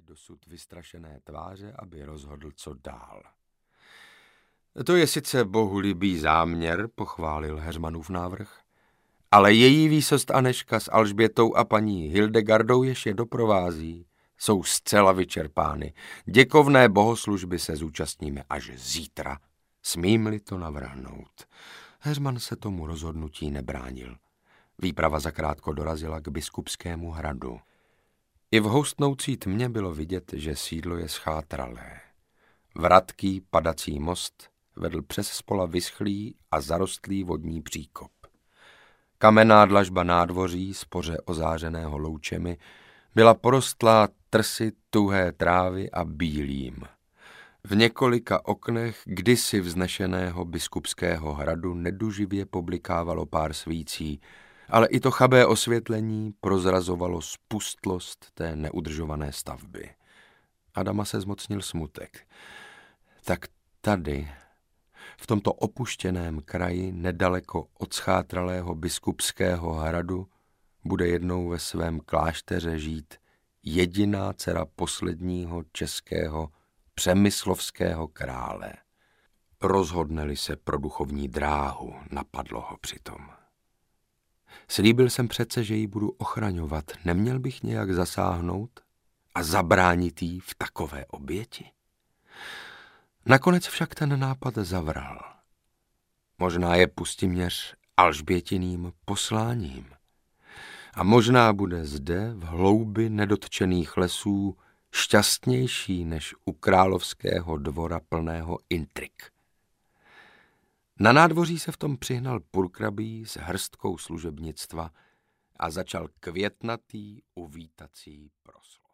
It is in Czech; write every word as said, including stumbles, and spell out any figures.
dosud vystrašené tváře, aby rozhodl, co dál. To je sice bohulibý záměr, pochválil Heřmanův návrh, ale její výsost Anežka s Alžbětou a paní Hildegardou ještě doprovází. Jsou zcela vyčerpány. Děkovné bohoslužby se zúčastníme až zítra. Smím-li to navrhnout. Heřman se tomu rozhodnutí nebránil. Výprava zakrátko dorazila k biskupskému hradu. I v houstnoucí tmě bylo vidět, že sídlo je schátralé. Vratký padací most vedl přes spola vyschlý a zarostlý vodní příkop. Kamenná dlažba nádvoří, spoře ozářeného loučemi, byla porostlá trsy tuhé trávy a bílým. V několika oknech kdysi vznešeného biskupského hradu neduživě poblikávalo pár svící, ale i to chabé osvětlení prozrazovalo spustlost té neudržované stavby. Adama se zmocnil smutek. Tak tady, v tomto opuštěném kraji, nedaleko od schátralého biskupského hradu, bude jednou ve svém klášteře žít jediná dcera posledního českého přemyslovského krále. Rozhodne-li se pro duchovní dráhu, napadlo ho přitom. Slíbil jsem přece, že ji budu ochraňovat. Neměl bych nějak zasáhnout a zabránit jí v takové oběti? Nakonec však ten nápad zavral. Možná je Pustiměř Alžbětiným posláním. A možná bude zde, v hloubi nedotčených lesů, šťastnější než u královského dvora plného intrik. Na nádvoří se v tom přihnal purkrabí s hrstkou služebnictva a začal květnatý uvítací proslov.